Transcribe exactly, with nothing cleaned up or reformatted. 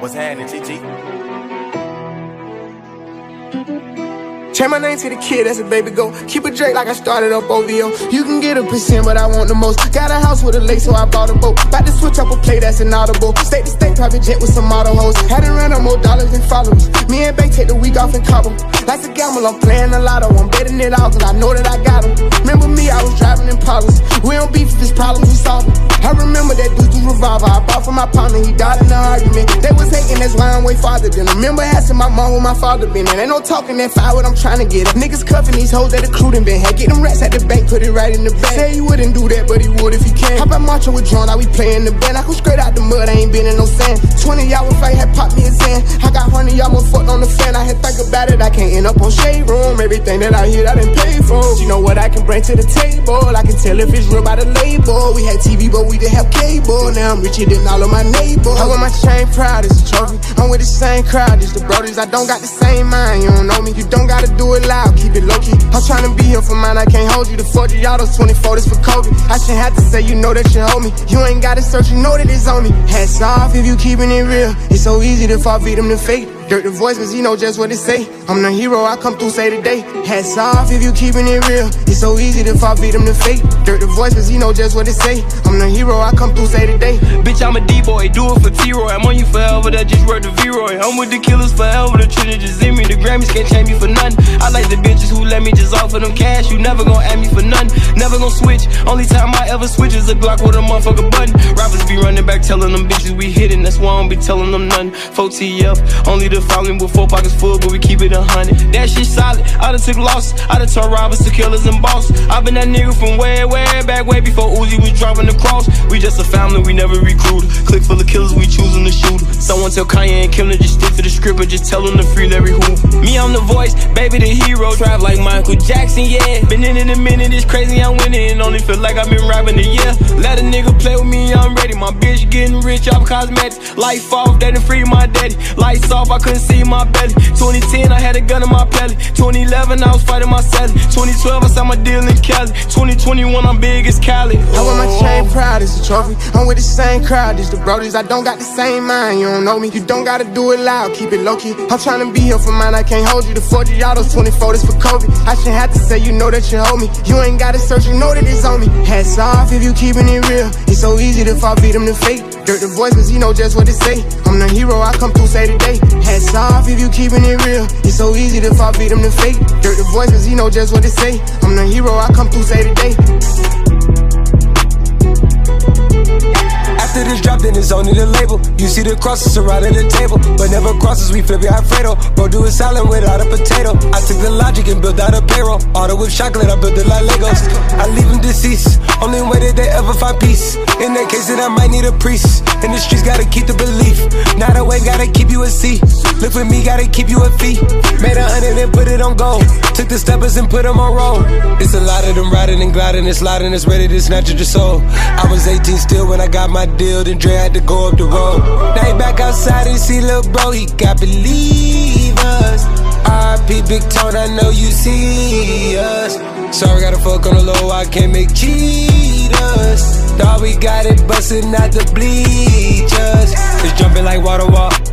What's happening, G G? Change my name to the kid, that's a baby go. Keep it Drake like I started up O V O. You can get a percent, but I want the most. Got a house with a lake, so I bought a boat. About to switch up a play that's inaudible. State to state, private jet with some auto hoes. Had to run up more dollars than followers. Me and Bay take the week off in Cabo. Like a gamble, I'm playing a lotto. I'm betting it all, cause I know that I got them. Remember me, I was driving in Impala's. We don't beef if it's problems, we solve them. I remember that dude's revolver I bought from my partner, he died in the argument. They was hating, that's why I'm way farther than them. Remember asking my mom where my father been, and ain't no talking that fire what I'm trying to get. Niggas cuffing these hoes that the crew done been had. Get them rats at the bank, put it right in the bag. Say he wouldn't do that, but he would if he can. How about marching with John, now we playing the band. I come straight out the mud, I ain't been in no sand. Twenty y'all with fight had popped me a Zan. I got honey, y'all more fucked on the fan. I had think about it, I can't end up on shade room. Everything that I hear, I done paid for. You know what I can bring to the table. I can tell if it's real by the label. We had T V, but we didn't have cable. Now I'm richer than all of my neighbors. I wear my chain proud, it's a trophy. I'm with the same crowd, it's the brodies. I don't got the same mind, you don't know me. You don't gotta do it loud, keep it low key. I'm tryna be here for mine, I can't hold you. The forty autos, twenty-four, this for Kobe. I shouldn't have to say, you know that you hold me. You ain't gotta search, you know that it's on me. Hats off if you keeping it real. It's so easy to fall victim to fate. Dirt the voice, cause he know just what it say. I'm the hero, I come through, say today. Hats off if you keeping it real. It's so easy to fall victim to fate. Dirt the voice, cause he know just what it say. I'm the hero, I come through, say today. Bitch, I'm a D-boy, do it for T-Roy. I'm on you forever, that just worth the V-Roy. I'm with the killers forever, the Trinity just in me. The Grammys can't change me for nothing. I like the bitches who let me just offer them cash. You never gon' ask me for nothing, never gon' switch. Only time I ever switch is a Glock with a motherfucker button. Rappers be running back telling them bitches we hitting. That's why I don't be telling them nothing. four T F, only the following with four pockets full, but we keep it a hundred. That shit solid, I done took losses. I done turned robbers to killers and bosses. I been that nigga from way, way back, way before Uzi was dropping the cross. We just a family, we never recruited. Click full of killers, we choosing to shoot. Someone tell Kanye and Killer just stick to the script, but just tell them to free every hoop. Me, I'm the voice, baby the hero. Drive like Michael Jackson, yeah. Been in it a minute, it's crazy, I'm winning. Only feel like I've been rapping a year. Let a nigga play with me, I'm ready. My bitch getting rich off cosmetics. Life off, they done free my daddy. Lights off, I couldn't see my belly. twenty ten, I had a gun in my belly. twenty eleven, I was fighting my celly. twenty twelve, I signed my deal in Cali. twenty twenty-one, I'm big as Cali. I wear my chain proud, it's a trophy. I'm with the same crowd, it's the brodies. I don't got the same mind, you don't know me. You don't gotta do it loud, keep it low key. I'm tryna be here for mine, I can't hold you. The forty autos, twenty-four, this for Kobe. I shouldn't have to say, you know that you hold me. You ain't gotta search, you know that it's on me. Hats off if you keeping it real. It's so easy to fall victim to fate. Dirt the voice, cause he know just what it say. I'm the hero, I come through, say today. Hats off if you keeping it real. It's so easy to fall victim to fate. Dirt the voice, cause he know just what it say. I'm the hero, I come through, say today. After this drop, then it's only the label. You see the crosses surrounding the table, but never crosses, we flip it Alfredo. Bro, do a salad without a potato. I took the logic and built out a payroll. Auto with chocolate, I built it like Legos. I leave them deceased, only way that they ever find peace. In that case, then I might need a priest. In the streets, gotta keep the belief. Not a wave, gotta keep you a C. Look for me, gotta keep you a fee. Made a hundred and put it on gold. Took the steppers and put them on roll. It's a lot of them riding and gliding and sliding. It's ready to snatch at your soul. I was eighteen still when I got my deal, then Dre had to go up the road. Now he back outside and see lil' bro, he got believers. R I P Big Tone, I know you see us. Sorry, gotta fuck on the low, I can't make cheaters. Dawg, we got it bustin' out the bleachers. It's jumping like water walk.